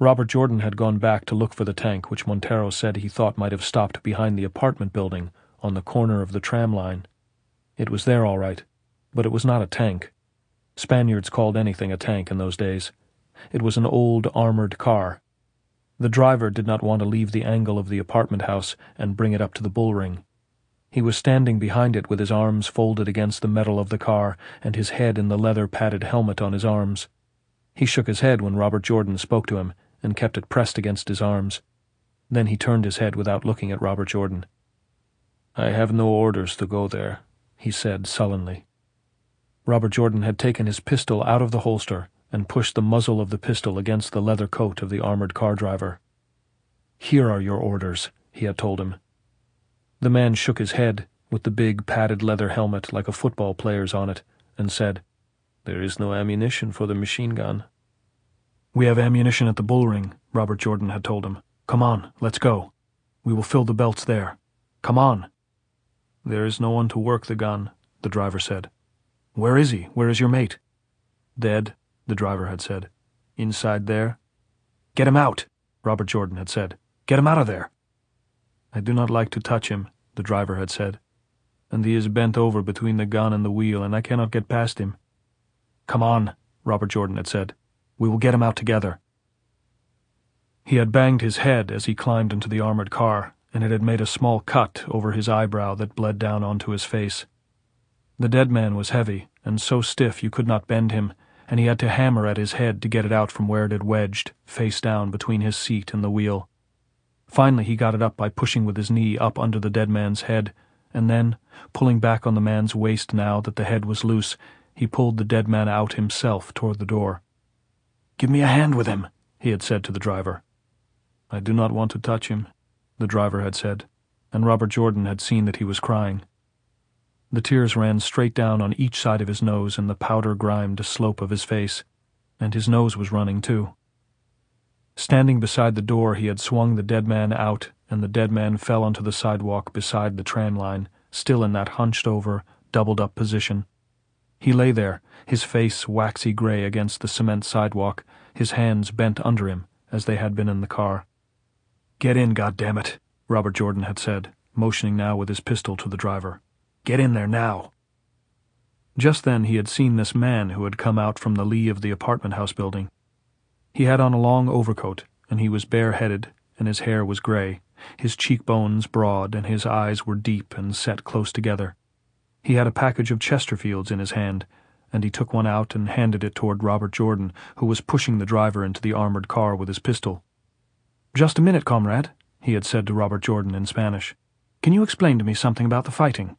Robert Jordan had gone back to look for the tank which Montero said he thought might have stopped behind the apartment building on the corner of the tram line. It was there all right, but it was not a tank. Spaniards called anything a tank in those days. It was an old armored car. The driver did not want to leave the angle of the apartment house and bring it up to the bullring. He was standing behind it with his arms folded against the metal of the car and his head in the leather-padded helmet on his arms. He shook his head when Robert Jordan spoke to him and kept it pressed against his arms. Then he turned his head without looking at Robert Jordan. "I have no orders to go there," he said sullenly. Robert Jordan had taken his pistol out of the holster and pushed the muzzle of the pistol against the leather coat of the armored car driver. "Here are your orders," he had told him. The man shook his head, with the big padded leather helmet like a football player's on it, and said, "There is no ammunition for the machine gun." "We have ammunition at the bullring," Robert Jordan had told him. "Come on, let's go. We will fill the belts there. Come on." "There is no one to work the gun," the driver said. "Where is he? Where is your mate?" "Dead," the driver had said. "Inside there." "Get him out," Robert Jordan had said. "Get him out of there." "I do not like to touch him," the driver had said. "And he is bent over between the gun and the wheel, and I cannot get past him." "Come on," Robert Jordan had said. "We will get him out together." He had banged his head as he climbed into the armored car, and it had made a small cut over his eyebrow that bled down onto his face. The dead man was heavy, and so stiff you could not bend him, and he had to hammer at his head to get it out from where it had wedged, face down between his seat and the wheel. Finally he got it up by pushing with his knee up under the dead man's head, and then, pulling back on the man's waist now that the head was loose, he pulled the dead man out himself toward the door. "Give me a hand with him," he had said to the driver. "I do not want to touch him," the driver had said, and Robert Jordan had seen that he was crying. The tears ran straight down on each side of his nose and the powder-grimed slope of his face, and his nose was running too. Standing beside the door, he had swung the dead man out, and the dead man fell onto the sidewalk beside the tram line, still in that hunched-over, doubled-up position. He lay there, his face waxy gray against the cement sidewalk, his hands bent under him, as they had been in the car. "Get in, goddammit," Robert Jordan had said, motioning now with his pistol to the driver. "Get in there now." Just then he had seen this man who had come out from the lee of the apartment house building. He had on a long overcoat, and he was bareheaded, and his hair was gray, his cheekbones broad, and his eyes were deep and set close together. He had a package of Chesterfields in his hand, and he took one out and handed it toward Robert Jordan, who was pushing the driver into the armored car with his pistol. "Just a minute, comrade," he had said to Robert Jordan in Spanish. "Can you explain to me something about the fighting?"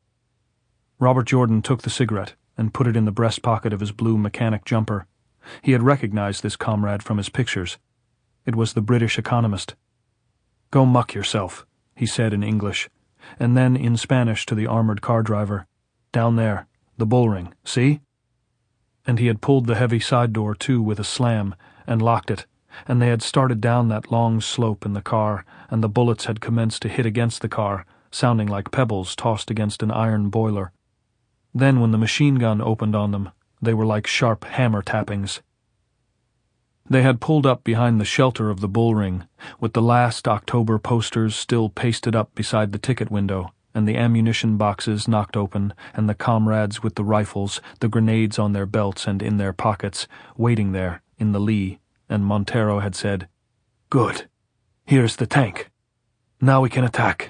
Robert Jordan took the cigarette and put it in the breast pocket of his blue mechanic jumper. He had recognized this comrade from his pictures. It was the British economist. "Go muck yourself," he said in English, and then in Spanish to the armored car driver. "Down there, the bullring, see?" And he had pulled the heavy side door to with a slam and locked it, and they had started down that long slope in the car, and the bullets had commenced to hit against the car, sounding like pebbles tossed against an iron boiler. Then when the machine gun opened on them, they were like sharp hammer tappings. They had pulled up behind the shelter of the bullring, with the last October posters still pasted up beside the ticket window, and the ammunition boxes knocked open, and the comrades with the rifles, the grenades on their belts and in their pockets, waiting there, in the lee, and Montero had said, "Good. Here's the tank. Now we can attack."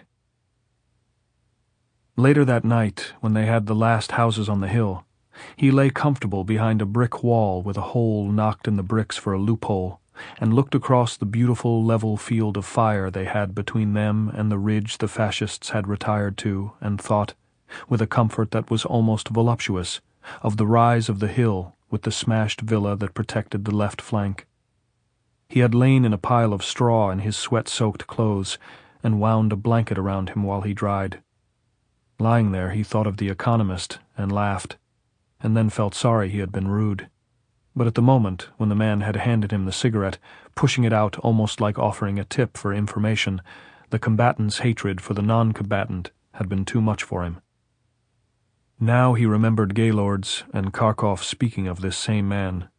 Later that night, when they had the last houses on the hill, he lay comfortable behind a brick wall with a hole knocked in the bricks for a loophole, and looked across the beautiful level field of fire they had between them and the ridge the fascists had retired to, and thought, with a comfort that was almost voluptuous, of the rise of the hill with the smashed villa that protected the left flank. He had lain in a pile of straw in his sweat-soaked clothes, and wound a blanket around him while he dried. Lying there, he thought of the economist and laughed, and then felt sorry he had been rude. But at the moment, when the man had handed him the cigarette, pushing it out almost like offering a tip for information, the combatant's hatred for the non-combatant had been too much for him. Now he remembered Gaylord's and Kharkov speaking of this same man,